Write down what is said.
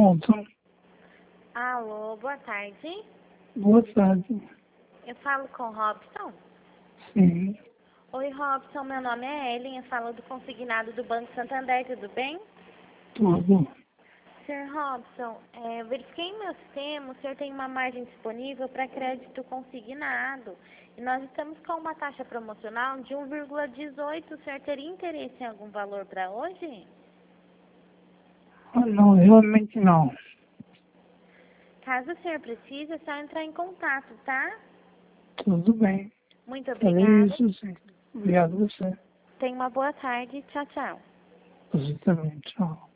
Robson. Alô, boa tarde. Boa tarde. Eu falo com o Robson? Sim, Oi, Robson, meu nome é Ellen, eu falo do consignado do Banco Santander, tudo bem? tudo. Sr. Robson, verifiquei em meu sistema, o senhor tem uma margem disponível para crédito consignado. E nós estamos com uma taxa promocional de 1,18. O senhor teria interesse em algum valor para hoje? Ah, não, realmente não. Caso o senhor precise, é só entrar em contato, tá? Tudo bem. Muito Farei obrigada. isso sim. Obrigado a você. Tenha uma boa tarde. Tchau, tchau. Você também. Tchau.